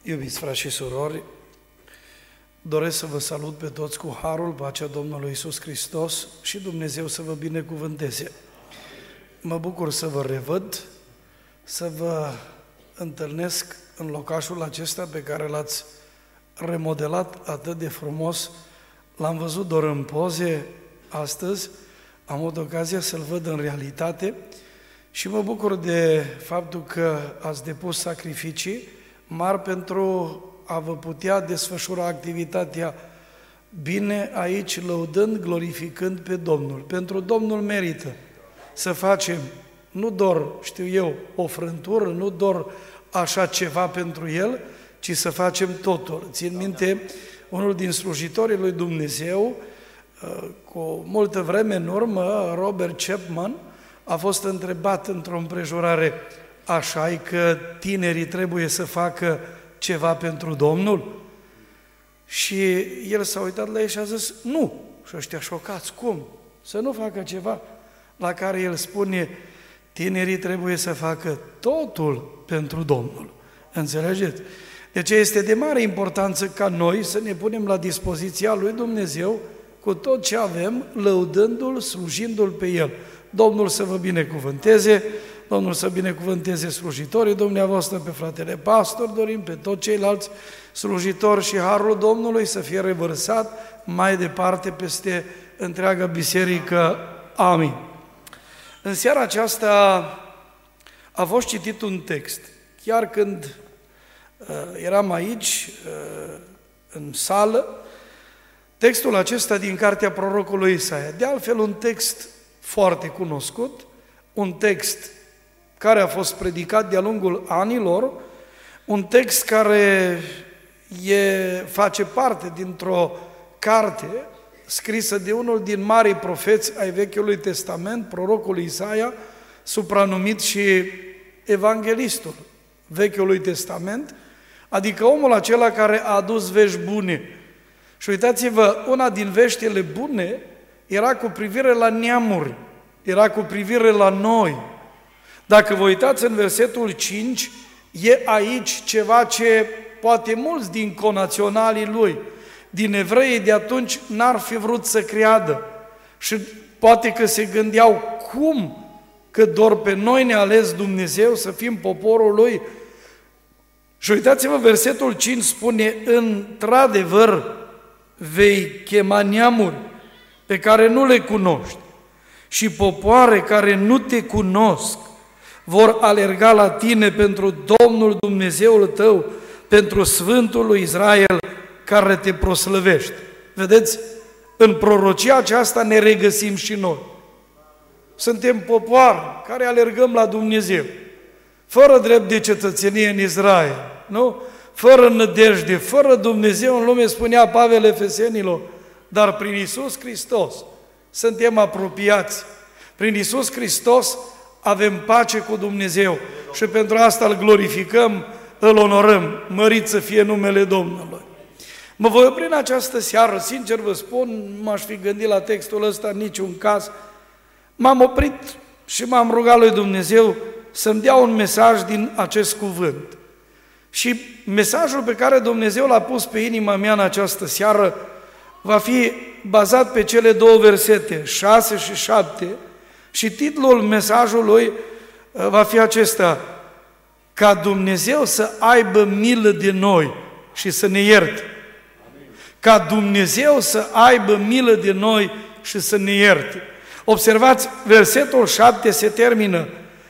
Iubiți frați și surori, doresc să vă salut pe toți cu harul, pacea Domnului Iisus Hristos și Dumnezeu să vă binecuvânteze. Mă bucur să vă revăd, să vă întâlnesc în locașul acesta pe care l-ați remodelat atât de frumos. L-am văzut doar în poze astăzi, am avut ocazia să-l văd în realitate și mă bucur de faptul că ați depus sacrificii mari pentru a vă putea desfășura activitatea bine aici, lăudând, glorificând pe Domnul. Pentru Domnul merită să facem, nu doar, știu eu, o frântură, nu doar așa ceva pentru El, ci să facem totul. Țin minte, unul din slujitorii lui Dumnezeu, cu multă vreme în urmă, Robert Chapman, a fost întrebat într-o împrejurare: așa-i că tinerii trebuie să facă ceva pentru Domnul? Și el s-a uitat la ei și a zis: nu. Și ăștia șocați: cum? Să nu facă ceva? La care el spune: tinerii trebuie să facă totul pentru Domnul. Înțelegeți? Deci este de mare importanță ca noi să ne punem la dispoziția lui Dumnezeu cu tot ce avem, lăudându-L, slujindu-L pe El. Domnul să vă binecuvânteze, Domnul să binecuvânteze slujitorii dumneavoastră, pe fratele pastor, dorim pe toți ceilalți slujitori și harul Domnului să fie revărsat mai departe peste întreaga biserică. Amin. În seara aceasta a fost citit un text. Chiar când eram aici, în sală, textul acesta din cartea prorocului Isaia. De altfel, un text foarte cunoscut, un text care a fost predicat de-a lungul anilor, un text care face parte dintr-o carte scrisă de unul din marii profeți ai Vechiului Testament, prorocul Isaia, supranumit și evanghelistul Vechiului Testament, adică omul acela care a adus vești bune. Și uitați-vă, una din veștile bune era cu privire la neamuri, era cu privire la noi. Dacă vă uitați în versetul 5, e aici ceva ce poate mulți din conaționalii lui, din evreii de atunci, n-ar fi vrut să creadă. Și poate că se gândeau: cum că doar pe noi ne-a ales Dumnezeu să fim poporul Lui? Și uitați-vă, versetul 5 spune: într-adevăr vei chema neamuri pe care nu le cunoști și popoare care nu te cunosc vor alerga la tine pentru Domnul Dumnezeul tău, pentru Sfântul lui Israel care te proslăvește. Vedeți? În prorocia aceasta ne regăsim și noi. Suntem popoare care alergăm la Dumnezeu, fără drept de cetățenie în Israel, nu? Fără nădejde, fără Dumnezeu în lume, spunea Pavel Efesenilor, dar prin Iisus Hristos suntem apropiați. Prin Iisus Hristos avem pace cu Dumnezeu și pentru asta îl glorificăm, îl onorăm, mărit să fie numele Domnului. Mă voi opri în această seară, sincer vă spun, nu m-aș fi gândit la textul ăsta în niciun caz. M-am oprit și m-am rugat lui Dumnezeu să-mi dea un mesaj din acest cuvânt. Și mesajul pe care Dumnezeu l-a pus pe inima mea în această seară va fi bazat pe cele două versete, 6 și 7, și titlul mesajului va fi acesta: ca Dumnezeu să aibă milă de noi și să ne ierte. Ca Dumnezeu să aibă milă de noi și să ne ierte. Observați, versetul 7 se termină: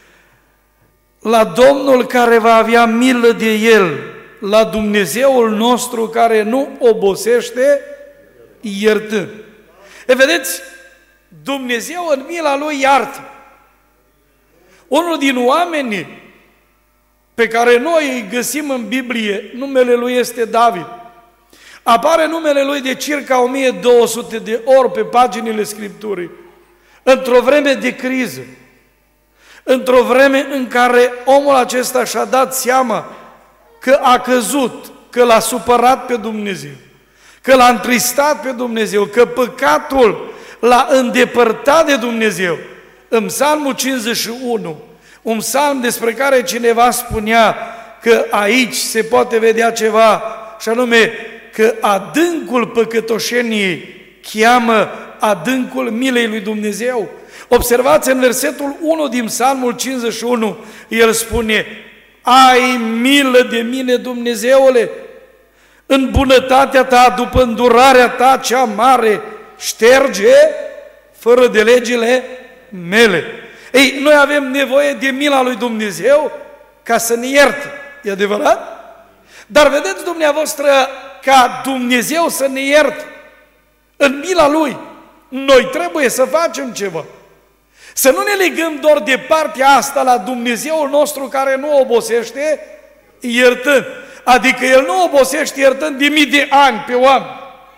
la Domnul care va avea milă de El, la Dumnezeul nostru care nu obosește iertând. Vedeți, Dumnezeu în mila Lui iartă. Unul din oamenii pe care noi îi găsim în Biblie, numele lui este David. Apare numele lui de circa 1200 de ori pe paginile Scripturii. Într-o vreme de criză, într-o vreme în care omul acesta și-a dat seama că a căzut, că l-a supărat pe Dumnezeu, că l-a întristat pe Dumnezeu, că păcatul l-a îndepărtat de Dumnezeu. În Psalmul 51, un psalm despre care cineva spunea că aici se poate vedea ceva, și anume că adâncul păcătoșeniei cheamă adâncul milei lui Dumnezeu. Observați în versetul 1 din Psalmul 51, el spune: ai milă de mine, Dumnezeule, în bunătatea ta, după îndurarea ta cea mare, șterge fără de legile mele. Ei, noi avem nevoie de mila lui Dumnezeu ca să ne ierte, e adevărat? Dar vedeți dumneavoastră, ca Dumnezeu să ne ierte în mila Lui, noi trebuie să facem ceva. Să nu ne legăm doar de partea asta la Dumnezeul nostru care nu obosește iertând. Adică El nu obosește iertând de mii de ani pe oameni.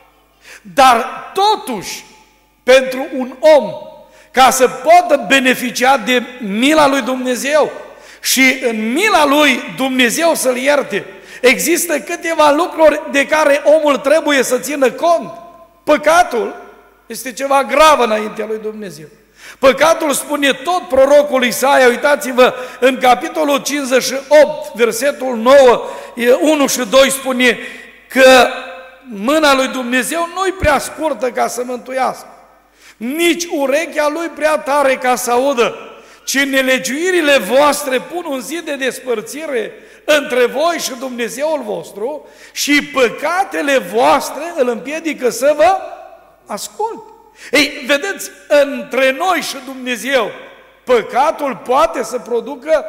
Dar totuși, pentru un om, ca să poată beneficia de mila lui Dumnezeu și în mila lui Dumnezeu să-l ierte, există câteva lucruri de care omul trebuie să țină cont. Păcatul este ceva grav înaintea lui Dumnezeu. Păcatul, spune tot prorocul Isaia, uitați-vă, în capitolul 58, versetul 9, 1 și 2 spune că mâna lui Dumnezeu nu-i prea scurtă ca să mântuiască, nici urechea lui prea tare ca să audă, ci nelegiuirile voastre pun un zid de despărțire între voi și Dumnezeul vostru și păcatele voastre îl împiedică să vă asculte. Ei, vedeți, între noi și Dumnezeu, păcatul poate să producă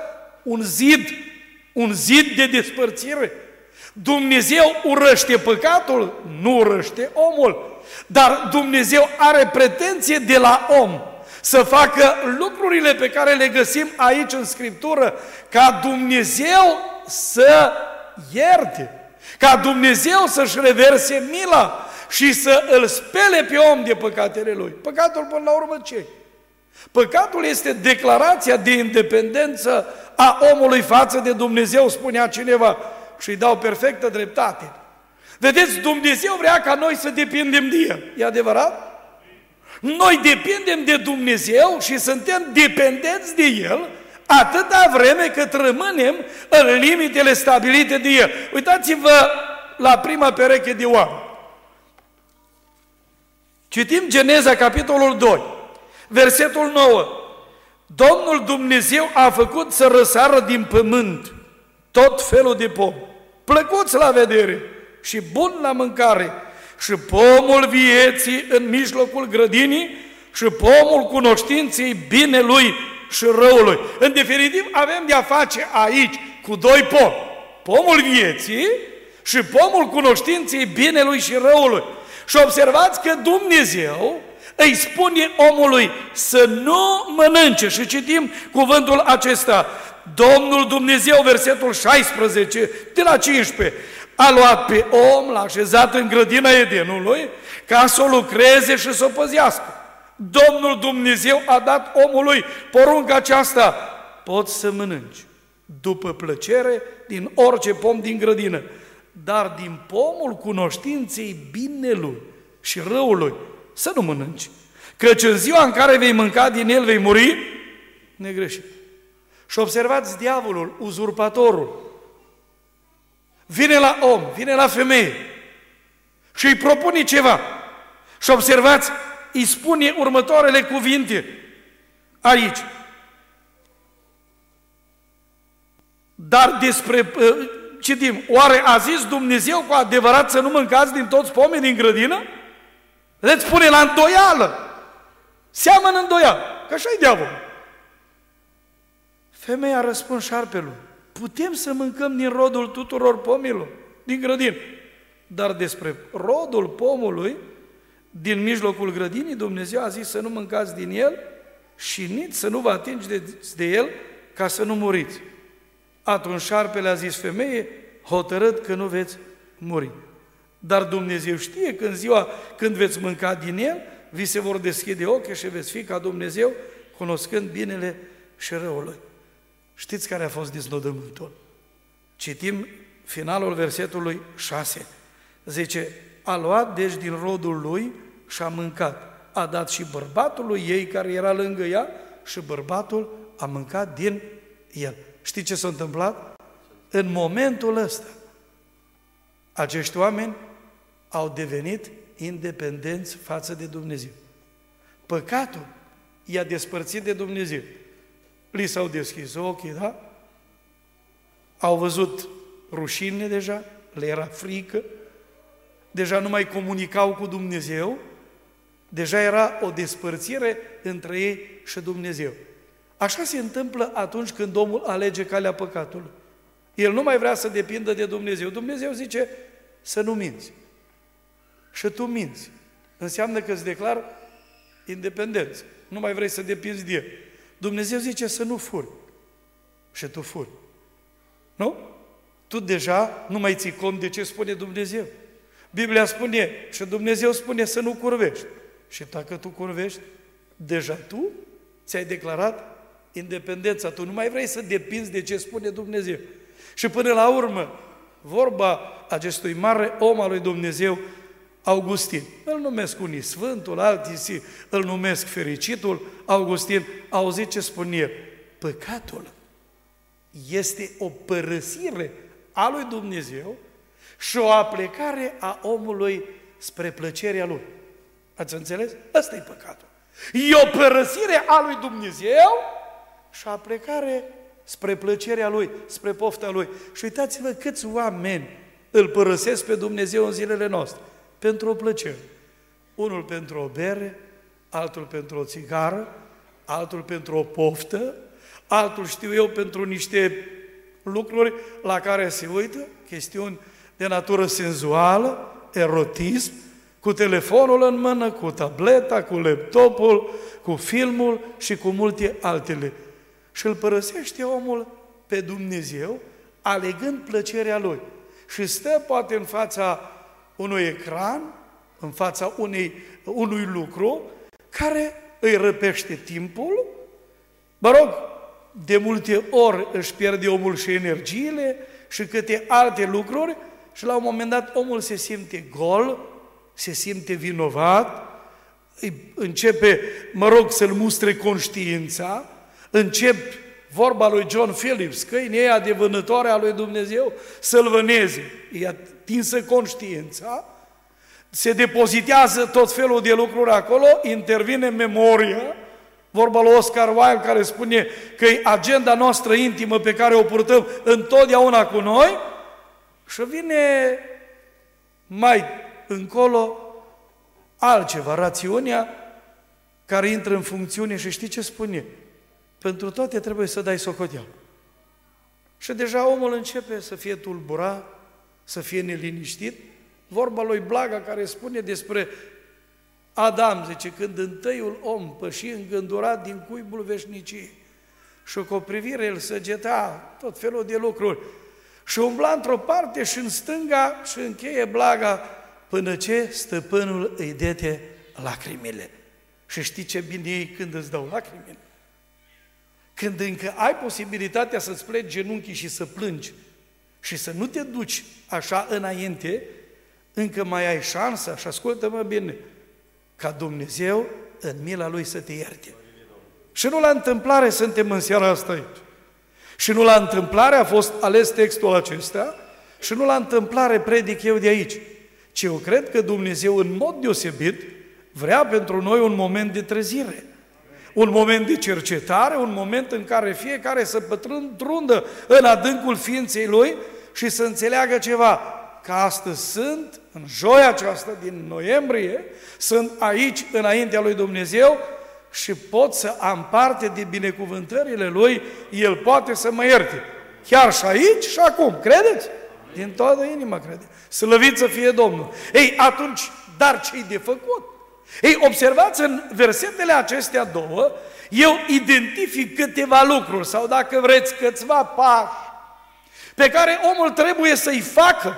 un zid de despărțire. Dumnezeu urăște păcatul, nu urăște omul, dar Dumnezeu are pretenție de la om să facă lucrurile pe care le găsim aici în Scriptură, ca Dumnezeu să ierte, ca Dumnezeu să-și reverse mila și să îl spele pe om de păcatele lui. Păcatul, până la urmă, ce? Păcatul este declarația de independență a omului față de Dumnezeu, spunea cineva, și îi dau perfectă dreptate. Vedeți, Dumnezeu vrea ca noi să depindem de El. E adevărat? Noi depindem de Dumnezeu și suntem dependenți de El atâta vreme cât rămânem în limitele stabilite de El. Uitați-vă la prima pereche de oameni. Citim Geneza, capitolul 2, versetul 9. Domnul Dumnezeu a făcut să răsară din pământ tot felul de pomi, plăcuți la vedere și bun la mâncare, și pomul vieții în mijlocul grădinii și pomul cunoștinței binelui și răului. În definitiv, avem de-a face aici cu doi pomi, pomul vieții și pomul cunoștinței binelui și răului. Și observați că Dumnezeu îi spune omului să nu mănânce. Și citim cuvântul acesta. Domnul Dumnezeu, versetul 16, de la 15, a luat pe om, l-a așezat în grădina Edenului ca să o lucreze și să o păzească. Domnul Dumnezeu a dat omului porunca aceasta: poți să mănânci după plăcere din orice pom din grădină, dar din pomul cunoștinței binelui și răului să nu mănânci, căci în ziua în care vei mânca din el vei muri negreșit. Și observați, diavolul, uzurpatorul, vine la om, vine la femeie și îi propune ceva. Și observați, îi spune următoarele cuvinte aici. Dar despre, citim, oare a zis Dumnezeu cu adevărat să nu mâncați din toți pomii din grădină? Vedeți, spune la îndoială. Seamănă îndoială, că așa-i diavolul. Femeia a răspuns șarpelui: putem să mâncăm din rodul tuturor pomilor din grădină, dar despre rodul pomului din mijlocul grădinii, Dumnezeu a zis să nu mâncați din el și nici să nu vă atingi de el, ca să nu muriți. Atunci șarpele a zis femeie: hotărât că nu veți muri. Dar Dumnezeu știe că în ziua când veți mânca din el, vi se vor deschide ochii și veți fi ca Dumnezeu, cunoscând binele și răul. Știți care a fost deznodământul? Citim finalul versetului 6. Zice: a luat deci din rodul lui și a mâncat. A dat și bărbatului ei care era lângă ea și bărbatul a mâncat din el. Știți ce s-a întâmplat? În momentul ăsta, acești oameni au devenit independenți față de Dumnezeu. Păcatul i-a despărțit de Dumnezeu. Li s-au deschis ochii, da? Au văzut rușine deja, le era frică, deja nu mai comunicau cu Dumnezeu, deja era o despărțire între ei și Dumnezeu. Așa se întâmplă atunci când omul alege calea păcatului. El nu mai vrea să depindă de Dumnezeu. Dumnezeu zice să nu minți. Și tu minți. Înseamnă că îți declar independență. Nu mai vrei să depinzi de El. Dumnezeu zice să nu furi. Și tu furi. Nu? Tu deja nu mai ții cont de ce spune Dumnezeu. Biblia spune și Dumnezeu spune să nu curvești. Și dacă tu curvești, deja tu ți-ai declarat independența. Tu nu mai vrei să depinzi de ce spune Dumnezeu. Și până la urmă, vorba acestui mare om al lui Dumnezeu, Augustin. Îl numesc unii Sfântul, alții îl numesc Fericitul. Augustin, auziți ce spune el? Păcatul este o părăsire a lui Dumnezeu și o aplecare a omului spre plăcerea lui. Ați înțeles? Ăsta e păcatul. E o părăsire a lui Dumnezeu și o aplecare spre plăcerea lui, spre pofta lui. Și uitați-vă câți oameni îl părăsesc pe Dumnezeu în zilele noastre. Pentru o plăcere. Unul pentru o bere, altul pentru o țigară, altul pentru o poftă, altul, știu eu, pentru niște lucruri la care se uită, chestiuni de natură senzuală, erotism, cu telefonul în mână, cu tableta, cu laptopul, cu filmul și cu multe altele. Și îl părăsește omul pe Dumnezeu, alegând plăcerea lui. Și stă poate în fața unui ecran, în fața unui lucru, care îi răpește timpul, de multe ori își pierde omul și energiile și câte alte lucruri și la un moment dat omul se simte gol, se simte vinovat, începe, să-l mustre conștiința, vorba lui John Phillips, câinii ăia de vânătoare a lui Dumnezeu, să-l vâneze. E atinsă conștiința, se depozitează tot felul de lucruri acolo, intervine memoria, vorba lui Oscar Wilde care spune că e agenda noastră intimă pe care o purtăm întotdeauna cu noi și vine mai încolo altceva, rațiunea care intră în funcțiune și știi ce spune? Pentru toate trebuie să dai socoteală. Și deja omul începe să fie tulburat, să fie neliniștit. Vorba lui Blaga care spune despre Adam, zice, când întâiul om păși îngândurat din cuibul veșniciei și cu o privire el săgeta tot felul de lucruri și umbla într-o parte și în stânga și încheie Blaga până ce stăpânul îi dete lacrimile. Și știi ce bine e când îți dau lacrimile? Când încă ai posibilitatea să-ți pleci genunchii și să plângi și să nu te duci așa înainte, încă mai ai șansa, și ascultă-mă bine, ca Dumnezeu în mila Lui să te ierte. Și nu la întâmplare suntem în seara asta aici. Și nu la întâmplare a fost ales textul acesta și nu la întâmplare predic eu de aici, ci eu cred că Dumnezeu în mod deosebit vrea pentru noi un moment de trezire, un moment de cercetare, un moment în care fiecare să pătrundă în adâncul ființei lui și să înțeleagă ceva, că astăzi sunt, în joia aceasta din noiembrie, sunt aici înaintea lui Dumnezeu și pot să am parte de binecuvântările Lui, El poate să mă ierte. Chiar și aici și acum, credeți? Din toată inima crede. Slăvit să fie Domnul. Ei, atunci, dar ce-i de făcut? Ei, observați în versetele acestea două, eu identific câteva lucruri, sau dacă vreți, câțiva pași, pe care omul trebuie să-i facă,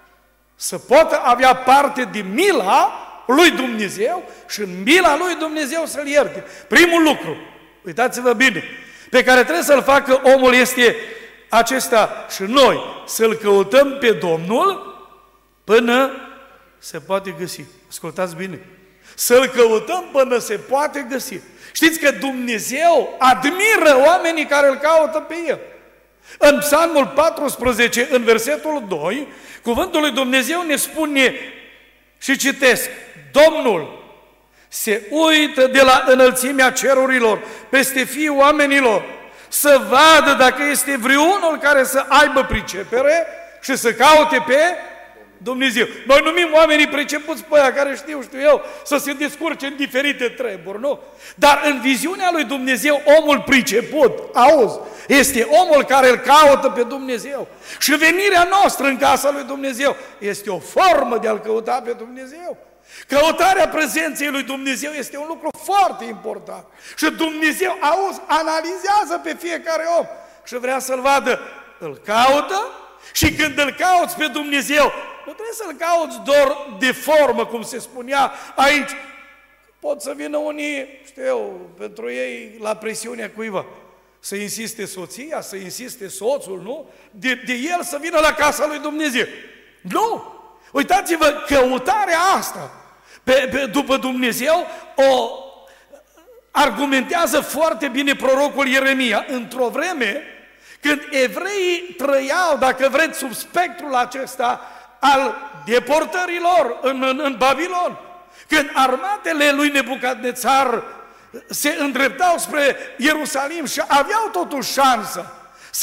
să poată avea parte de mila lui Dumnezeu și în mila lui Dumnezeu să-l ierte. Primul lucru, uitați-vă bine, pe care trebuie să-l facă omul este acesta și noi, să-L căutăm pe Domnul până se poate găsi. Ascultați bine. Să-L căutăm până se poate găsi. Știți că Dumnezeu admiră oamenii care îl caută pe El. În Psalmul 14, în versetul 2, cuvântul lui Dumnezeu ne spune, și citesc, Domnul se uită de la înălțimea cerurilor peste fiii oamenilor să vadă dacă este vreunul care să aibă pricepere și să caute pe Dumnezeu. Noi numim oamenii pricepuți pe aia care știu eu, să se descurce în diferite treburi, nu? Dar în viziunea lui Dumnezeu, omul priceput, auzi, este omul care îl caută pe Dumnezeu. Și venirea noastră în casa lui Dumnezeu este o formă de a-L căuta pe Dumnezeu. Căutarea prezenței lui Dumnezeu este un lucru foarte important. Și Dumnezeu, auzi, analizează pe fiecare om și vrea să-L vadă. Îl caută și când îl cauți pe Dumnezeu, nu trebuie să-L cauți doar de formă, cum se spunea aici. Pot să vină unii, știu eu, pentru ei la presiunea cuiva. Să insiste soția, să insiste soțul, nu? De el să vină la casa lui Dumnezeu. Nu! Uitați-vă, căutarea asta după Dumnezeu o argumentează foarte bine prorocul Ieremia. Într-o vreme când evreii trăiau, dacă vreți, sub spectrul acesta al deportărilor în Babilon, când armatele lui Nebucadnețar se îndreptau spre Ierusalim și aveau totuși șansă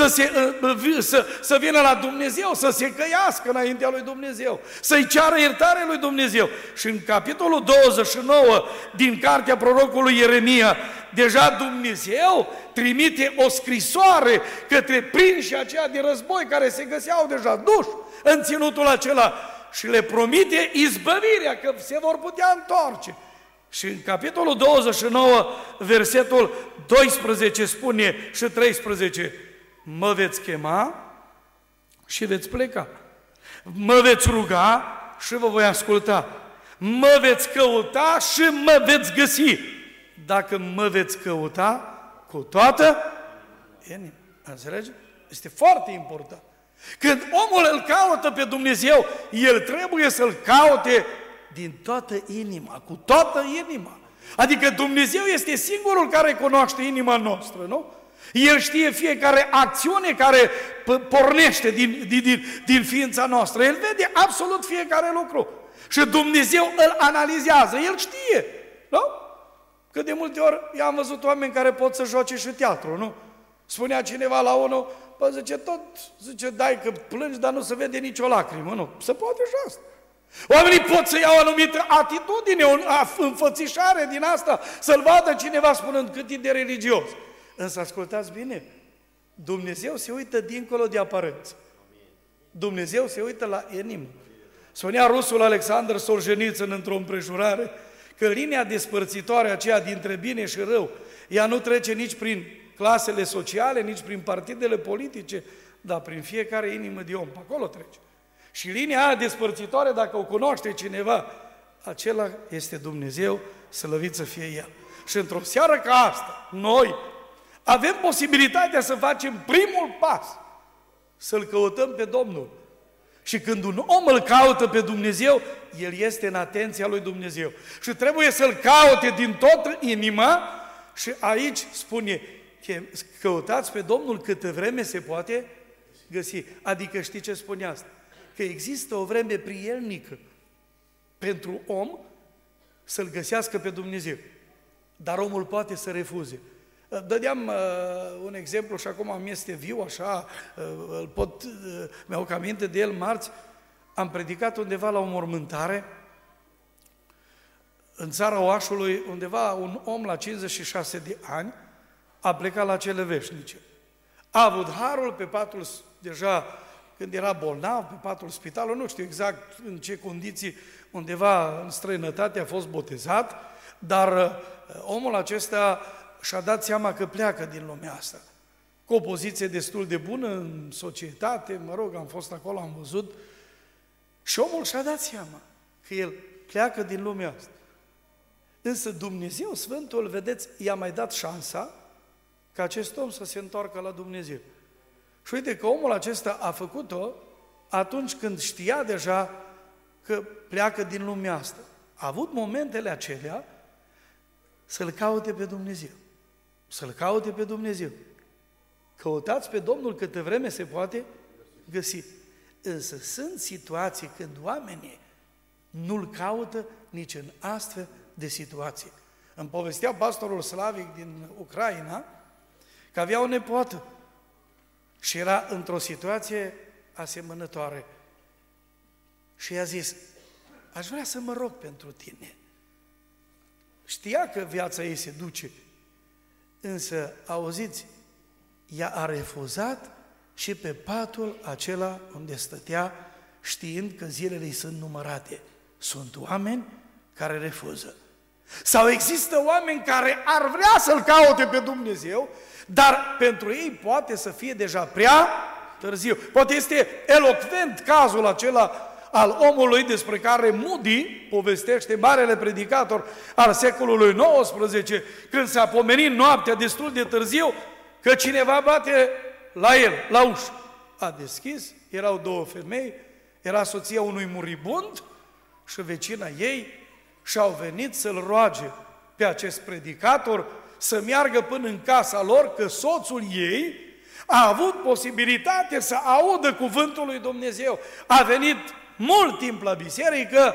să vină la Dumnezeu, să se căiască înaintea lui Dumnezeu, să-i ceară iertare lui Dumnezeu. Și în capitolul 29 din cartea prorocului Ieremia, deja Dumnezeu trimite o scrisoare către prinșii aceia de război care se găseau deja duși în ținutul acela și le promite izbăvirea, că se vor putea întoarce. Și în capitolul 29, versetul 12 spune și 13, mă veți chema și veți pleca, mă veți ruga și vă voi asculta, mă veți căuta și mă veți găsi, dacă mă veți căuta cu toată inima. Înțelege? Este foarte important. Când omul îl caută pe Dumnezeu, el trebuie să-L caute din toată inima, cu toată inima. Adică Dumnezeu este singurul care cunoaște inima noastră, nu? El știe fiecare acțiune care pornește din ființa noastră. El vede absolut fiecare lucru. Și Dumnezeu îl analizează, El știe, nu? Că de multe ori i-am văzut oameni care pot să joace și teatru, nu? Spunea cineva la unul, zice, dai că plângi, dar nu se vede nicio lacrimă, nu? Se poate și asta. Oamenii pot să iau o anumită atitudine, o înfățișare din asta, să-l vadă cineva spunând cât e de religios. Însă ascultați bine, Dumnezeu se uită dincolo de aparență. Dumnezeu se uită la inimă. Spunea rusul Alexander Solzhenitsyn într-o împrejurare că linia despărțitoare aceea dintre bine și rău, ea nu trece nici prin clasele sociale, nici prin partidele politice, dar prin fiecare inimă de om. Pe acolo trece. Și linia aia despărțitoare, dacă o cunoaște cineva, acela este Dumnezeu, slăvit să fie El. Și într-o seară ca asta, noi avem posibilitatea să facem primul pas, să-L căutăm pe Domnul. Și când un om îl caută pe Dumnezeu, el este în atenția lui Dumnezeu. Și trebuie să-L caute din tot inima și aici spune, căutați pe Domnul câtă vreme se poate găsi. Adică știi ce spune asta? Că există o vreme prielnică pentru om să-L găsească pe Dumnezeu. Dar omul poate să refuze. Dădeam un exemplu și acum mi este viu, așa, mi-au aminte de el marți, am predicat undeva la o mormântare, în țara Oașului, undeva un om la 56 de ani a plecat la cele veșnice. A avut harul pe patul, deja când era bolnav, pe patul spitalului, nu știu exact în ce condiții, undeva în străinătate a fost botezat, dar omul acesta și-a dat seama că pleacă din lumea asta. Cu o poziție destul de bună în societate, mă rog, am fost acolo, am văzut, și omul și-a dat seama că el pleacă din lumea asta. Însă Dumnezeu, Sfântul, vedeți, i-a mai dat șansa ca acest om să se întoarcă la Dumnezeu. Și uite că omul acesta a făcut-o atunci când știa deja că pleacă din lumea asta. A avut momentele acelea să-L caute pe Dumnezeu. Să-L caute pe Dumnezeu. Căutați pe Domnul câtă vreme se poate găsi. Însă sunt situații când oamenii nu-L caută nici în astfel de situații. Îmi povestea pastorul Slavic din Ucraina că avea o nepoată și era într-o situație asemănătoare. Și i-a zis, aș vrea să mă rog pentru tine. Știa că viața ei se duce, însă, auziți, ea a refuzat și pe patul acela unde stătea, știind că zilele îi sunt numărate. Sunt oameni care refuză. Sau există oameni care ar vrea să-L caute pe Dumnezeu, dar pentru ei poate să fie deja prea târziu. Poate este elocvent cazul acela al omului despre care Moody povestește, marele predicator al secolului XIX, când s-a pomenit noaptea destul de târziu, că cineva bate la el, la ușă. A deschis, erau două femei, era soția unui muribund și vecina ei și-au venit să-l roage pe acest predicator să meargă până în casa lor, că soțul ei a avut posibilitate să audă cuvântul lui Dumnezeu. A venit mult timp la biserică,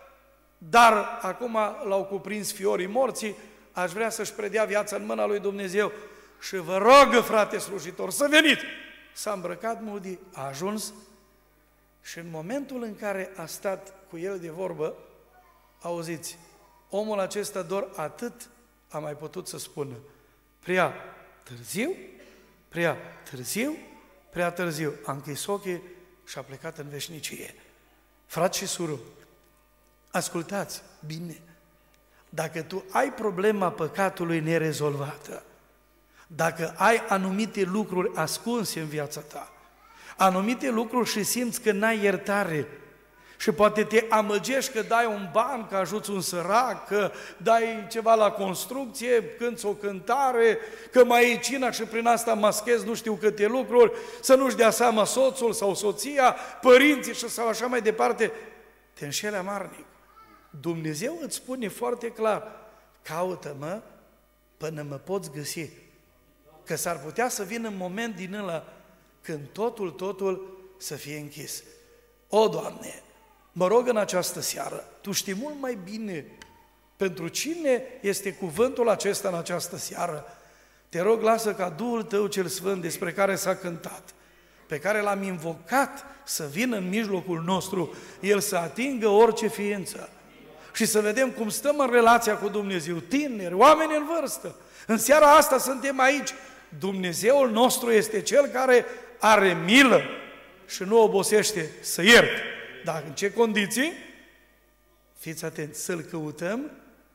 dar acum l-au cuprins fiorii morții, aș vrea să-și predea viața în mâna lui Dumnezeu și vă rog, frate slujitor, să veniți. S-a îmbrăcat Moody, a ajuns și în momentul în care a stat cu el de vorbă, auziți, omul acesta doar atât a mai putut să spună: prea târziu, prea târziu, prea târziu. A închis ochii și a plecat în veșnicie. Frați și surori, ascultați bine, dacă tu ai problema păcatului nerezolvată, dacă ai anumite lucruri ascunse în viața ta, anumite lucruri și simți că n-ai iertare și poate te amăgești că dai un ban, că ajuți un sărac, că dai ceva la construcție, cânți o cântare, că mai iei cina și prin asta maschezi nu știu câte lucruri, să nu-și dea seama soțul sau soția, părinții și sau așa mai departe, te înșeli amarnic. Dumnezeu îți spune foarte clar: caută-mă până mă poți găsi. Că s-ar putea să vină un moment din ăla când totul să fie închis. O, Doamne, mă rog în această seară, Tu știi mult mai bine pentru cine este cuvântul acesta în această seară. Te rog, lasă ca Duhul Tău cel Sfânt, despre care s-a cântat, pe care l-am invocat să vină în mijlocul nostru, El să atingă orice ființă și să vedem cum stăm în relația cu Dumnezeu, tineri, oameni în vârstă. În seara asta suntem aici. Dumnezeul nostru este Cel care are milă și nu obosește să ierte. Dar în ce condiții? Fiți atenți, să-L căutăm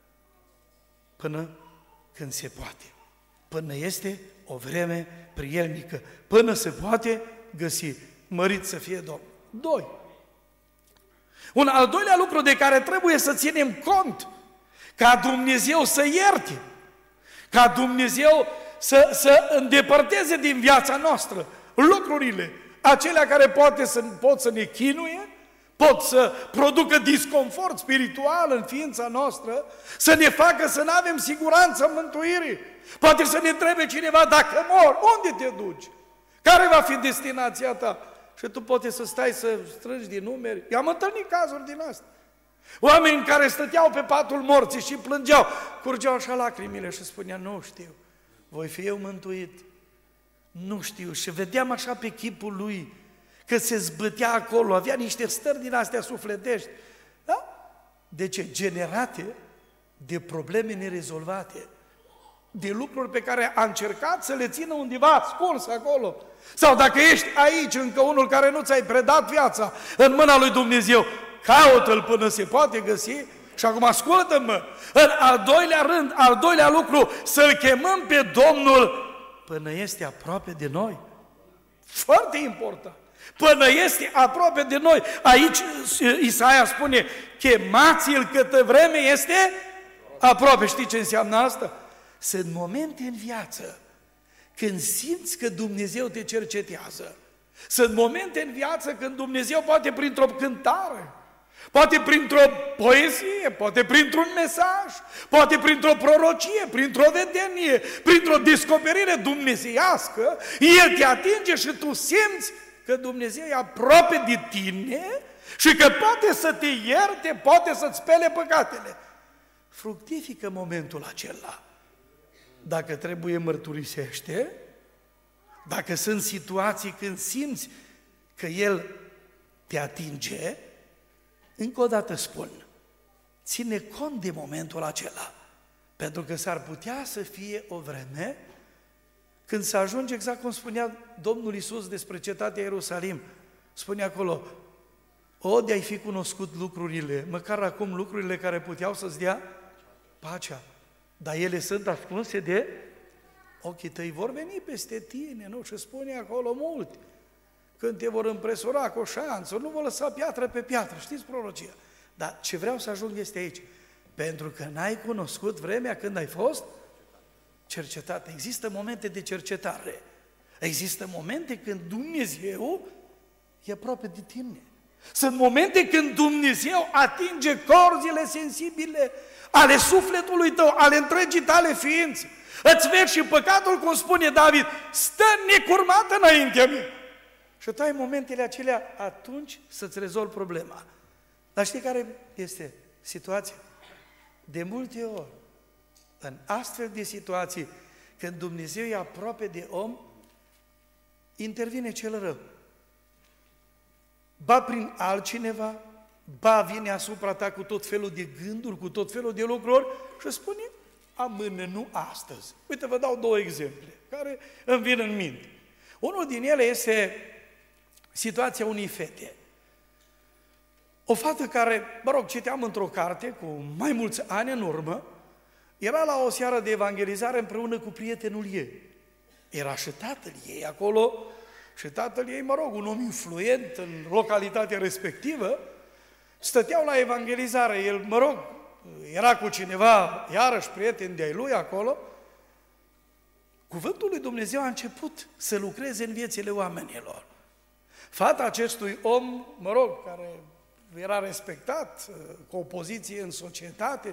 până când se poate, până este o vreme prielnică, până se poate găsi. Mărit să fie Domnul. 2. Un al doilea lucru de care trebuie să ținem cont, ca Dumnezeu să ierte, ca Dumnezeu să îndepărteze din viața noastră lucrurile acelea care pot să ne chinuie, pot să producă disconfort spiritual în ființa noastră, să ne facă să nu avem siguranță în mântuire. Poate să ne întrebe cineva: dacă mor, unde te duci? Care va fi destinația ta? Și tu poți să stai să strângi din numeri. I-am întâlnit cazuri din astea. Oameni care stăteau pe patul morții și plângeau, curgeau așa lacrimile și spunea: nu știu, voi fi eu mântuit? Nu știu. Și vedeam așa pe chipul lui că se zbătea acolo, avea niște stări din astea sufletești. Da? De ce? Generate de probleme nerezolvate, de lucruri pe care a încercat să le țină undeva ascuns acolo. Sau dacă ești aici încă unul care nu ți-ai predat viața în mâna lui Dumnezeu, caută-L până se poate găsi. Și acum ascultă-mă, în al doilea rând, al doilea lucru, să-L chemăm pe Domnul până este aproape de noi. Foarte important. Până este aproape de noi. Aici Isaia spune: chemați-L câtă vreme este aproape. Știi ce înseamnă asta? Sunt momente în viață când simți că Dumnezeu te cercetează. Sunt momente în viață când Dumnezeu poate printr-o cântare, Poate printr-o poezie, poate printr-un mesaj, poate printr-o prorocie, printr-o vedenie, printr-o descoperire dumnezeiască, El te atinge și tu simți că Dumnezeu e aproape de tine și că poate să te ierte, poate să-ți spele păcatele. Fructifică momentul acela. Dacă trebuie, mărturisește. Dacă sunt situații când simți că El te atinge, încă o dată spun, ține cont de momentul acela, pentru că s-ar putea să fie o vreme când să ajunge exact cum spunea Domnul Iisus despre cetatea Ierusalim. Spune acolo, o, de-ai fi cunoscut lucrurile, măcar acum lucrurile care puteau să-ți dea pacea, dar ele sunt ascunse de ochii tăi, vor veni peste tine, nu? Și spune acolo mult. Când te vor împresura cu șanțuri, nu vor lăsa piatră pe piatră, știți prorocia. Dar ce vreau să ajung este aici. Pentru că n-ai cunoscut vremea când ai fost cercetat. Există momente de cercetare. Există momente când Dumnezeu e aproape de tine. Sunt momente când Dumnezeu atinge corzile sensibile ale sufletului tău, ale întregii tale ființe. Îți vezi și păcatul, cum spune David, stă necurmat înaintea mea. Și tu ai momentele acelea atunci să-ți rezolvi problema. Dar știi care este situația? De multe ori, în astfel de situații, când Dumnezeu e aproape de om, intervine cel rău. Ba prin altcineva, ba vine asupra ta cu tot felul de gânduri, cu tot felul de lucruri și spune, amână, nu astăzi. Uite, vă dau 2 exemple care îmi vin în minte. Unul din ele este situația unei fete. O fată care, citeam într-o carte cu mai mulți ani în urmă, era la o seară de evangelizare împreună cu prietenul ei. Era și tatăl ei acolo și tatăl ei, un om influent în localitatea respectivă, stăteau la evangelizare. El, era cu cineva, iarăși prieten de-ai lui acolo. Cuvântul lui Dumnezeu a început să lucreze în viețile oamenilor. Fata acestui om, care era respectat, cu o poziție în societate,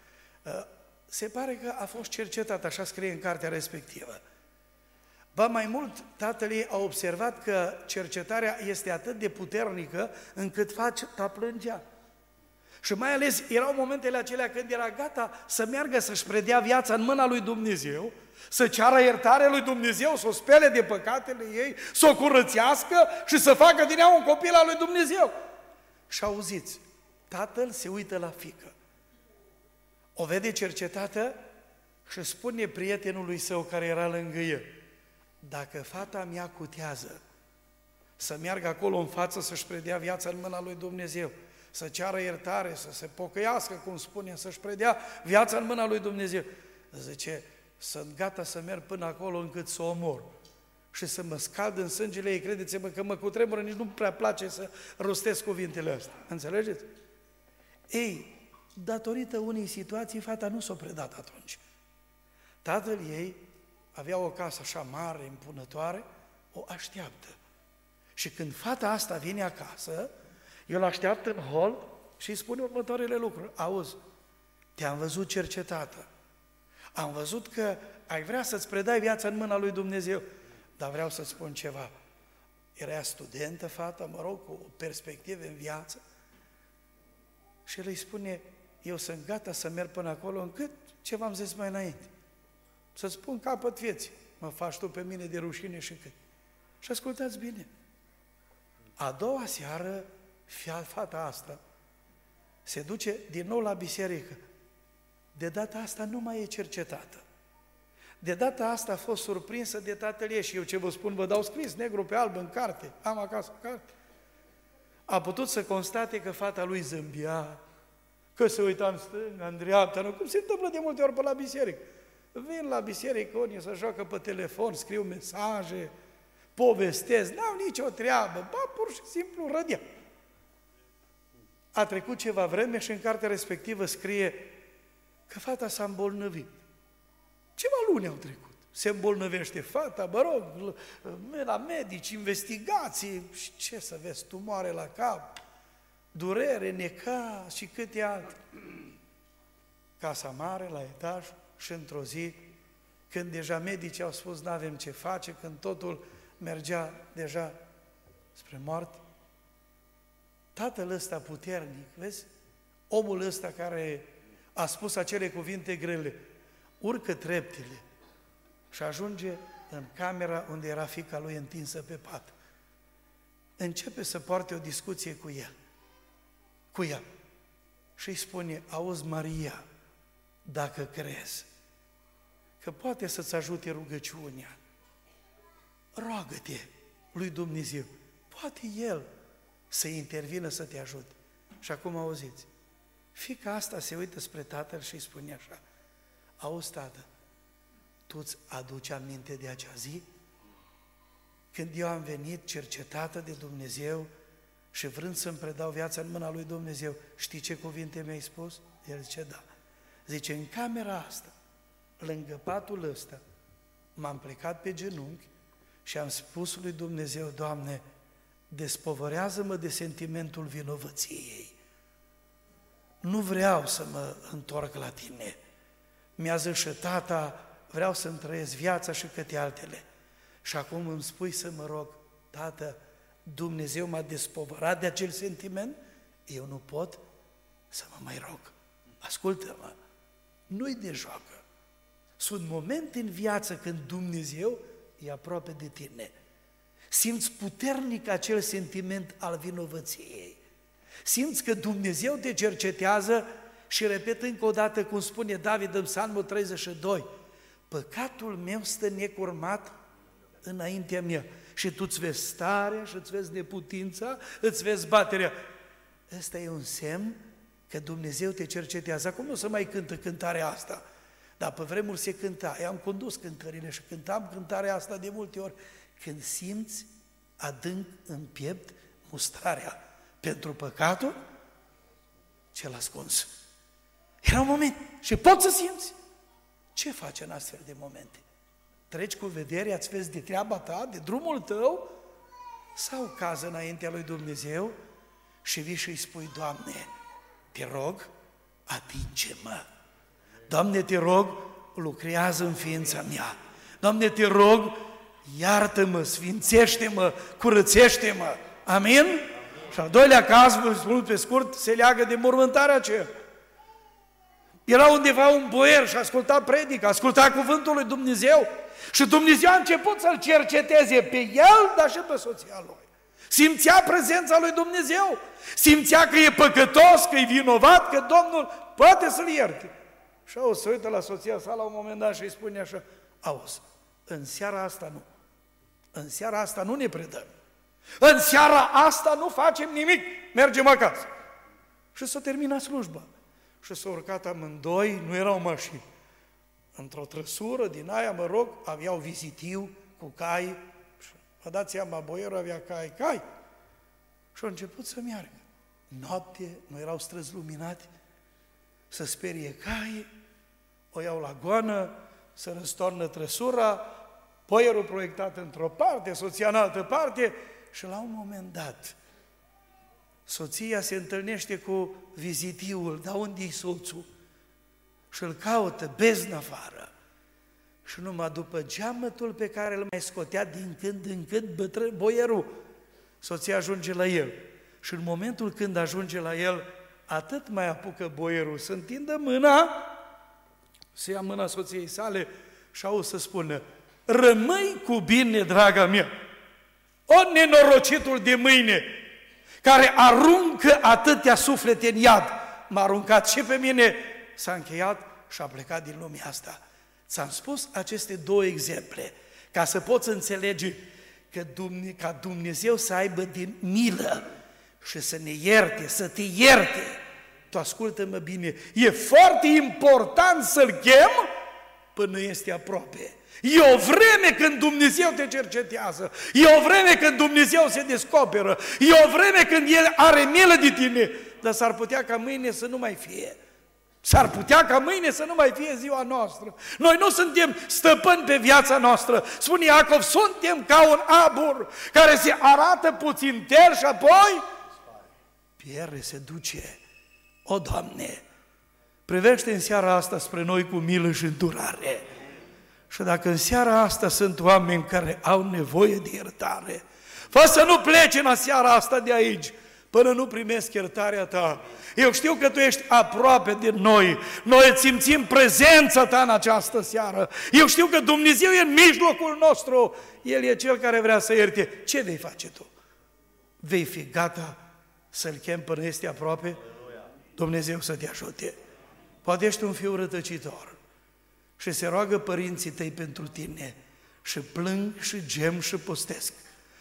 se pare că a fost cercetat, așa scrie în cartea respectivă. Ba mai mult, tatăl ei a observat că cercetarea este atât de puternică încât fata plângea. Și mai ales erau momentele acelea când era gata să meargă să-și predea viața în mâna lui Dumnezeu, să ceară iertare lui Dumnezeu, să o spele de păcatele ei, să o curățească și să facă din ea un copil al lui Dumnezeu. Și auziți, tatăl se uită la fiică, o vede cercetată și spune prietenului său care era lângă el, dacă fata mea cutează să meargă acolo în față să-și predea viața în mâna lui Dumnezeu, să ceară iertare, să se pocăiască, cum spune, să-și predea viața în mâna lui Dumnezeu, zice, sunt gata să merg până acolo încât să o omor și să mă scald în sângele ei, credeți-mă că mă cutremură, nici nu prea place să rostesc cuvintele astea. Înțelegeți? Ei, datorită unei situații, fata nu s-a predat atunci. Tatăl ei avea o casă așa mare, impunătoare, o așteaptă. Și când fata asta vine acasă, el așteaptă în hol și îi spune următoarele lucruri. Auzi, te-am văzut cercetată. Am văzut că ai vrea să-ți predai viața în mâna lui Dumnezeu, dar vreau să-ți spun ceva. Era studentă, fata, cu o perspectivă în viață. Și el îi spune, eu sunt gata să merg până acolo încât ce v-am zis mai înainte. Să-ți spun capăt vieții. Mă faci tu pe mine de rușine și cât. Și ascultați bine. A doua seară, fata asta se duce din nou la biserică. De data asta nu mai e cercetată. De data asta a fost surprinsă de tatăl ei și eu ce vă spun, vă dau scris negru pe alb în carte, am acasă carte. A putut să constate că fata lui zâmbia, că se uita în stânga, în dreapta, cum se întâmplă de multe ori pe la biserică. Vin la biserică, unii să joacă pe telefon, scriu mesaje, povestesc, n-au nicio treabă, pur și simplu rădea. A trecut ceva vreme și în cartea respectivă scrie că fata s-a îmbolnăvit. Ceva luni au trecut. Se îmbolnăvește fata, la medici, investigații, și ce să vezi, tumoare la cap, durere, necaz și câte alte. Casa mare, la etaj, și într-o zi, când deja medicii au spus n-avem ce face, când totul mergea deja spre moarte, tatăl ăsta puternic, vezi? Omul ăsta care a spus acele cuvinte grele, urcă treptele și ajunge în camera unde era fiica lui întinsă pe pat. Începe să poarte o discuție cu ea și îi spune, auzi Maria, dacă crezi că poate să-ți ajute rugăciunea, roagă-te lui Dumnezeu, poate El să intervină să te ajute. Și acum auziți, fiica asta se uită spre tatăl și îi spune așa, auzi tată, tu-ți aduci aminte de acea zi? Când eu am venit cercetată de Dumnezeu și vrând să-mi predau viața în mâna lui Dumnezeu, știi ce cuvinte mi-ai spus? El zice, da. Zice, în camera asta, lângă patul ăsta, m-am plecat pe genunchi și am spus lui Dumnezeu, Doamne, despovărează-mă de sentimentul vinovăției. Nu vreau să mă întorc la tine. Mi-a zis și tata, vreau să-mi trăiesc viața și câte altele. Și acum îmi spui să mă rog, tată, Dumnezeu m-a despovărat de acel sentiment, eu nu pot să mă mai rog. Ascultă-mă, nu-i de joacă. Sunt momente în viață când Dumnezeu e aproape de tine. Simți puternic acel sentiment al vinovăției. Simți că Dumnezeu te cercetează și repet încă o dată cum spune David în Psalmul 32, păcatul meu stă necurmat înaintea mea și tu îți vezi starea și îți vezi neputința, îți vezi baterea. Ăsta e un semn că Dumnezeu te cercetează. Acum nu se mai cântă cântarea asta, dar pe vremuri se cânta. Eu am condus cântările și cântam cântarea asta de multe ori. Când simți adânc în piept mustrarea pentru păcatul cel ascuns. Era un moment și poți să simți. Ce faci în astfel de momente? Treci cu vederea, îți vezi de treaba ta, de drumul tău, sau cază înaintea lui Dumnezeu și vii și îi spui, Doamne, te rog, atinge-mă. Doamne, te rog, lucrează în ființa mea. Doamne, te rog, iartă-mă, sfințește-mă, curățește-mă. Amin? Și al doilea caz, vă spun pe scurt, se leagă de mormântarea aceea. Era undeva un boier și asculta predica, asculta cuvântul lui Dumnezeu și Dumnezeu a început să-l cerceteze pe el, dar și pe soția lui. Simțea prezența lui Dumnezeu, simțea că e păcătos, că e vinovat, că Domnul poate să-l ierte. Și auzi, se uită la soția sa la un moment dat și îi spune așa, auzi, în seara asta nu, în seara asta nu ne predăm, în seara asta nu facem nimic, mergem acasă. Și s-a terminat slujba. Și s-au urcat amândoi, nu erau mașini. Într-o trăsură din aia, mă rog, aveau vizitiu cu cai. Și vă dați seama, boierul avea cai. Și au început să meargă. Noapte, nu erau străzi luminate, să sperie cai, o iau la goană, să răstoarnă trăsura, boierul proiectat într-o parte, soția în altă parte și la un moment dat soția se întâlnește cu vizitiul, dar unde-i soțul? Și îl caută beznă afară. Și numai după geamătul pe care îl mai scotea din când în când boierul, soția ajunge la el. Și în momentul când ajunge la el, atât mai apucă boierul să întindă mâna, să ia mâna soției sale și auzi să spună, rămâi cu bine, draga mea, o nenorocitul de mâine, care aruncă atâtea suflete în iad, m-a aruncat și pe mine, s-a încheiat și a plecat din lumea asta. Ți-am spus aceste două exemple, ca să poți înțelege că ca Dumnezeu să aibă din milă și să ne ierte, să te ierte. Tu ascultă-mă bine, e foarte important să-L chem până este aproape. E o vreme când Dumnezeu te cercetează, e o vreme când Dumnezeu se descoperă, e o vreme când El are milă de tine, dar s-ar putea ca mâine să nu mai fie. S-ar putea ca mâine să nu mai fie ziua noastră. Noi nu suntem stăpâni pe viața noastră. Spune Iacov, suntem ca un abur care se arată puțin ter și apoi fiere se duce. O, Doamne, privește în seara asta spre noi cu milă și îndurare. Și dacă în seara asta sunt oameni care au nevoie de iertare, fă să nu plece în seara asta de aici până nu primesc iertarea Ta. Eu știu că Tu ești aproape de noi. Noi îți simțim prezența Ta în această seară. Eu știu că Dumnezeu e în mijlocul nostru. El e Cel care vrea să ierte. Ce vei face Tu? Vei fi gata să-L chem până este aproape? Dumnezeu să te ajute. Poate ești un fiu rătăcitor și se roagă părinții tăi pentru tine și plâng și gem și postesc.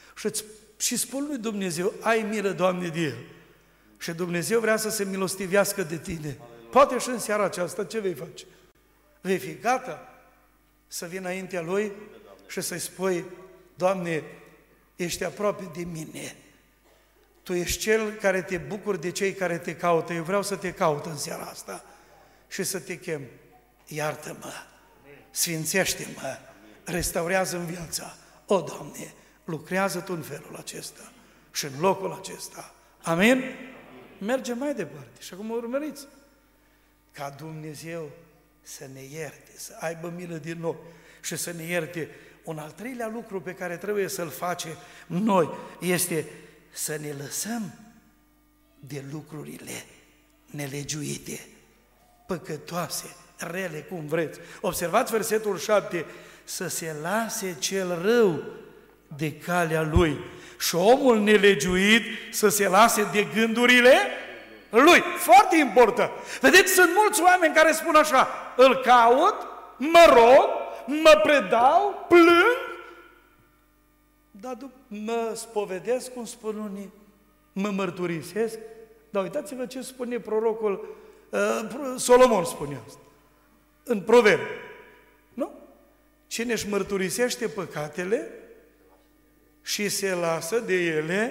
Și spun lui Dumnezeu, ai milă, Doamne, de el. Și Dumnezeu vrea să se milostivească de tine. Poate și în seara aceasta, ce vei face? Vei fi gata să vii înaintea Lui și să-i spui, Doamne, ești aproape de mine. Tu ești Cel care te bucuri de cei care te caută. Eu vreau să te caut în seara asta și să te chem. Iartă-mă, sfințește-mă, restaurează-mi viața. O, Doamne, lucrează Tu în felul acesta și în locul acesta. Amin? Mergem mai departe și acum urmăriți. Ca Dumnezeu să ne ierte, să aibă milă din noi și să ne ierte. Un al treilea lucru pe care trebuie să-l facem noi este să ne lăsăm de lucrurile nelegiuite, păcătoase, rele, cum vreți. Observați versetul 7, să se lase cel rău de calea lui și omul nelegiuit să se lase de gândurile lui. Foarte important. Vedeți, sunt mulți oameni care spun așa, îl caut, mă rog, mă predau, plâng, dar mă spovedesc, cum spun unii, mă mărturisesc. Dar uitați-vă ce spune prorocul, Solomon spune asta, în Proverbi. Nu? Cine își mărturisește păcatele și se lasă de ele,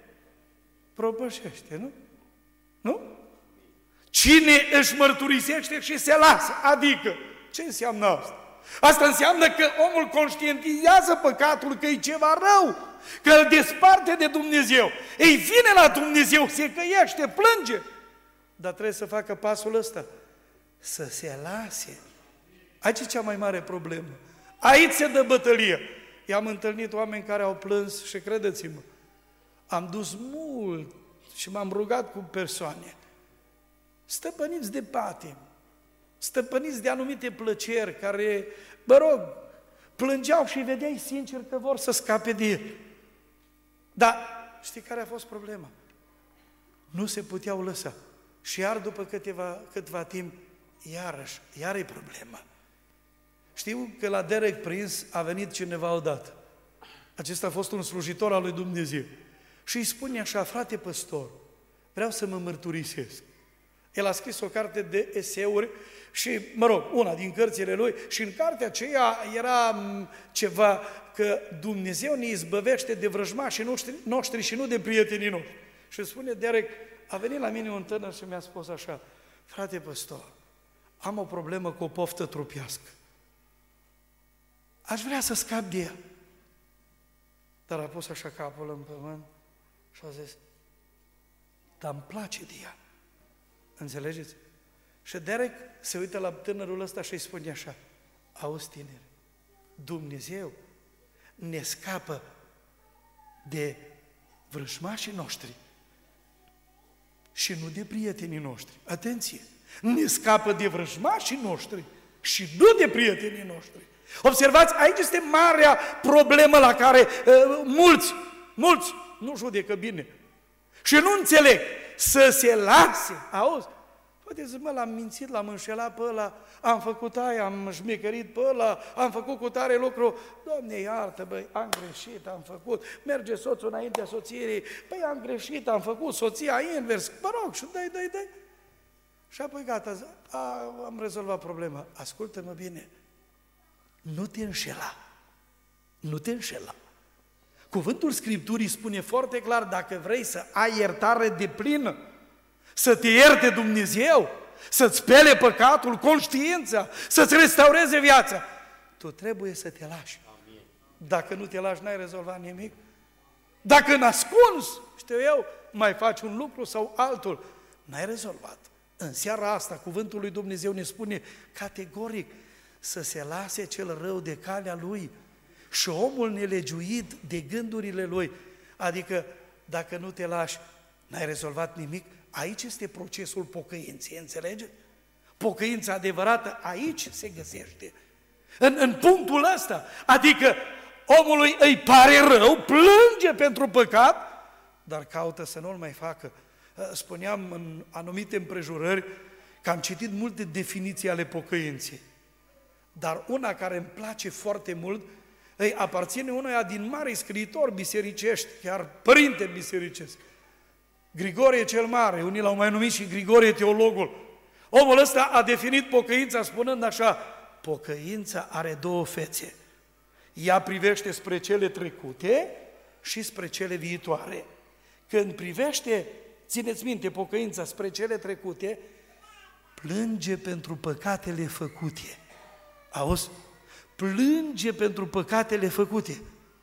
propășește, nu? Nu? Cine își mărturisește și se lasă, adică, ce înseamnă asta? Asta înseamnă că omul conștientizează păcatul, că e ceva rău, că îl desparte de Dumnezeu. Ei vine la Dumnezeu, se căiește, plânge, dar trebuie să facă pasul ăsta, să se lase. Aici e cea mai mare problemă. Aici se dă bătălie. I-am întâlnit oameni care au plâns și credeți-mă, am dus mult și m-am rugat cu persoane stăpâniți de patim, stăpâniți de anumite plăceri care, mă rog, plângeau și vedeai sincer că vor să scape de el. Dar știi care a fost problema? Nu se puteau lăsa. Și iar după câtva timp, iar e problema. Știu că la Derek Prince a venit cineva odată. Acesta a fost un slujitor al lui Dumnezeu. Și îi spune așa, frate păstor, vreau să mă mărturisesc. El a scris o carte de eseuri și, mă rog, una din cărțile lui, și în cartea aceea era ceva că Dumnezeu ne izbăvește de vrăjmașii noștri și nu de prietenii noștri. Și spune Derek, a venit la mine un tânăr și mi-a spus așa, frate păstor, am o problemă cu o poftă trupească. Aș vrea să scap de ea. Dar a pus așa capul în pământ și a zis, dar îmi place de ea. Înțelegeți? Și Derek se uită la tânărul ăsta și îi spune așa, auzi tineri, Dumnezeu ne scapă de vrăjmașii noștri și nu de prietenii noștri. Atenție! Ne scapă de vrăjmașii noștri și nu de prietenii noștri. Observați, aici este marea problemă la care mulți nu judecă bine și nu înțeleg să se lase. Auzi? Poate zic, mă, l-am mințit, l-am înșelat pe ăla, am făcut aia, am șmecherit pe ăla, am făcut cu tare lucru. Doamne, iartă, băi, am greșit, am făcut. Merge soțul înaintea soției, băi, am greșit, am făcut, soția invers, mă rog, și dai. Și apoi gata, am rezolvat problema. Ascultă-mă bine, nu te înșela, nu te înșela. Cuvântul Scripturii spune foarte clar, dacă vrei să ai iertare deplină, să te ierte Dumnezeu, să-ți spele păcatul, conștiința, să-ți restaureze viața, tu trebuie să te lași. Dacă nu te lași, n-ai rezolvat nimic. Dacă n-ascunzi, știu eu, mai faci un lucru sau altul, n-ai rezolvat. În seara asta, cuvântul lui Dumnezeu ne spune categoric să se lase cel rău de calea lui și omul nelegiuit de gândurile lui. Adică, dacă nu te lași, n-ai rezolvat nimic. Aici este procesul pocăinței, înțelegeți? Pocăința adevărată aici se găsește. În punctul ăsta, adică omului îi pare rău, plânge pentru păcat, dar caută să nu-l mai facă. Spuneam în anumite împrejurări că am citit multe definiții ale pocăinței, dar una care îmi place foarte mult, îi aparține unuia din mari scriitori bisericești, chiar părinte bisericesc, Grigorie cel Mare, unii l-au mai numit și Grigorie teologul. Omul ăsta a definit pocăința spunând așa: pocăința are două fețe. Ea privește spre cele trecute și spre cele viitoare. Când privește, țineți minte, pocăința spre cele trecute, plânge pentru păcatele făcute. Auzi? Plânge pentru păcatele făcute.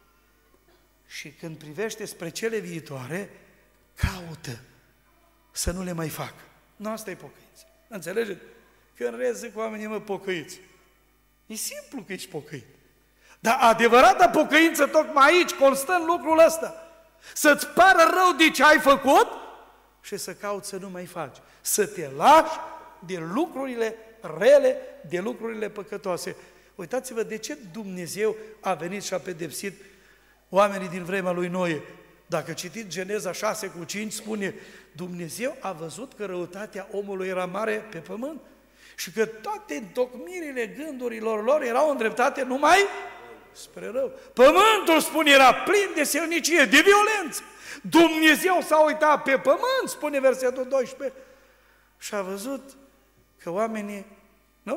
Și când privește spre cele viitoare, caută să nu le mai facă. Nu, asta e pocăința. Înțelegeți? Când rezi cu oamenii, mă, pocăiți. E simplu că ești pocăit. Dar adevărata pocăință tocmai aici constă în lucrul ăsta. Să-ți pară rău de ce ai făcut și să cauți să nu mai faci. Să te lași de lucrurile rele, de lucrurile păcătoase. Uitați-vă de ce Dumnezeu a venit și a pedepsit oamenii din vremea lui Noe. Dacă citiți Geneza 6:5, spune: Dumnezeu a văzut că răutatea omului era mare pe pământ și că toate întocmirile gândurilor lor erau îndreptate numai spre rău. Pământul, spune, era plin de silnicie, de violență. Dumnezeu s-a uitat pe pământ, spune versetul 12, și a văzut că oamenii, nu?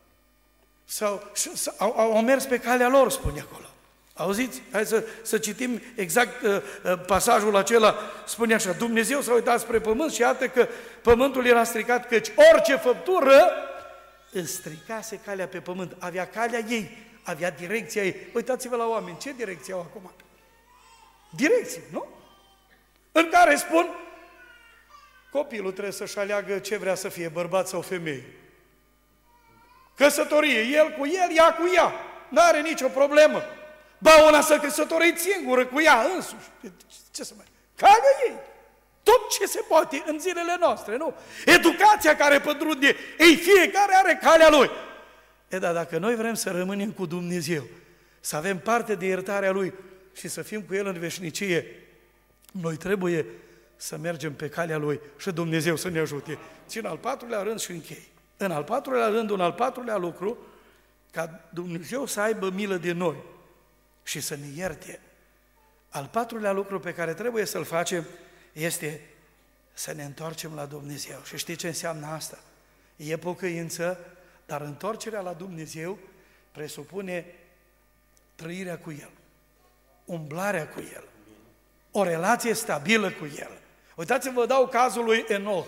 Au mers pe calea lor, spune acolo. Auziți? Hai să citim exact pasajul acela. Spune așa: Dumnezeu s-a uitat spre pământ și iată că pământul era stricat, căci orice făptură îți stricase calea pe pământ. Avea calea ei, avea direcția ei. Uitați-vă la oameni, ce direcție au acum? Direcție, nu? În care spun: copilul trebuie să-și aleagă ce vrea să fie, bărbat sau femeie. Căsătorie, el cu el, ea cu ea. N-are nicio problemă. Ba, una să căsătoriți singură cu ea însuși. Ce să mai... Calea ei. Tot ce se poate în zilele noastre, nu? Educația care pătrunde, ei, fiecare are calea lui. Dar dacă noi vrem să rămânem cu Dumnezeu, să avem parte de iertarea Lui și să fim cu El în veșnicie, noi trebuie să mergem pe calea Lui și Dumnezeu să ne ajute. Și în al patrulea rând și închei. În al patrulea rând, un al patrulea lucru, ca Dumnezeu să aibă milă de noi și să ne ierte. Al patrulea lucru pe care trebuie să-l facem este să ne întoarcem la Dumnezeu. Și știți ce înseamnă asta? E pocăință, dar întoarcerea la Dumnezeu presupune trăirea cu El, umblarea cu El, o relație stabilă cu El. Uitați-vă, vă dau cazul lui Enoch.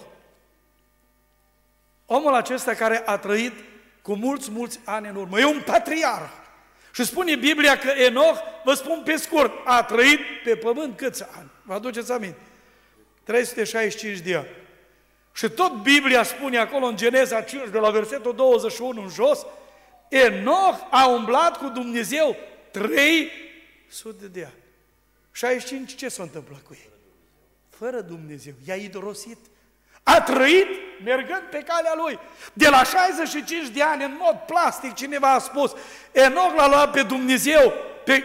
Omul acesta care a trăit cu mulți ani în urmă, e un patriarh. Și spune Biblia că Enoch, vă spun pe scurt, a trăit pe pământ câți ani? Vă aduceți aminte? 365 de ani. Și tot Biblia spune acolo în Geneza 5, de la versetul 21 în jos, Enoch a umblat cu Dumnezeu 300 de ani. 65, ce s-a întâmplat cu ei? Fără Dumnezeu, i-a idorosit. A trăit mergând pe calea lui. De la 65 de ani, în mod plastic, cineva a spus, Enoch l-a luat pe Dumnezeu,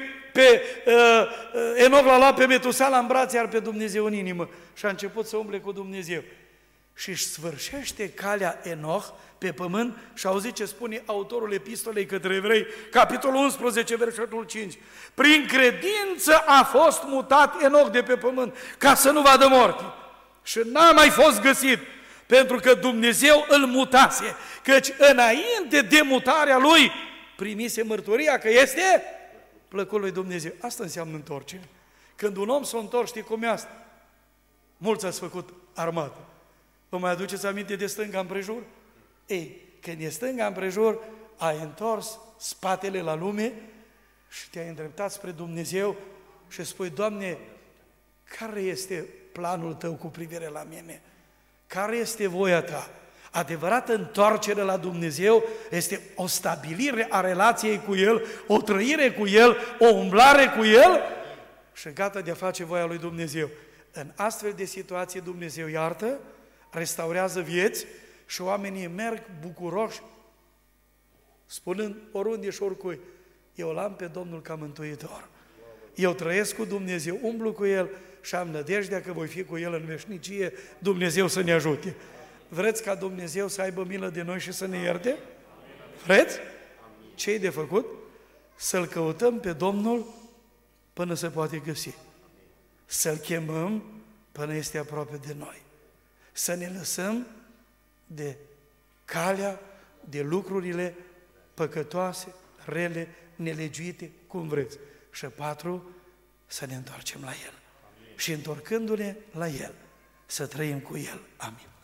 Enoch l-a luat pe Metusala în brațe, iar pe Dumnezeu în inimă. Și a început să umble cu Dumnezeu. Și își sfârșește calea Enoch pe pământ și auziți ce spune autorul epistolei către evrei, capitolul 11, versetul 5. Prin credință a fost mutat Enoch de pe pământ, ca să nu vadă moarte. Și n-a mai fost găsit, pentru că Dumnezeu îl mutase, căci înainte de mutarea lui primise mărturia că este plăcut lui Dumnezeu. Asta înseamnă întorcere. Când un om s-o întorce, știi cum e asta? Mulți ați făcut armată. Vă mai aduceți aminte de stânga împrejur? Ei, când e stânga împrejur, ai întors spatele la lume și te-ai îndreptat spre Dumnezeu și spui, Doamne, care este planul tău cu privire la mine? Care este voia ta? Adevărată întoarcere la Dumnezeu este o stabilire a relației cu El, o trăire cu El, o umblare cu El și gata de a face voia lui Dumnezeu. În astfel de situații Dumnezeu iartă, restaurează vieți și oamenii merg bucuroși, spunând oriunde și oricui, eu l-am pe Domnul ca mântuitor. Eu trăiesc cu Dumnezeu, umblu cu El și am nădejdea că voi fi cu El în veșnicie, Dumnezeu să ne ajute. Vreți ca Dumnezeu să aibă milă de noi și să ne ierte? Vreți? Ce-i de făcut? Să-L căutăm pe Domnul până se poate găsi. Să-L chemăm până este aproape de noi. Să ne lăsăm de calea, de lucrurile păcătoase, rele, nelegiuite, cum vreți. Și 4, să ne întoarcem la El. Și întorcându-ne la El, să trăim cu El. Amin.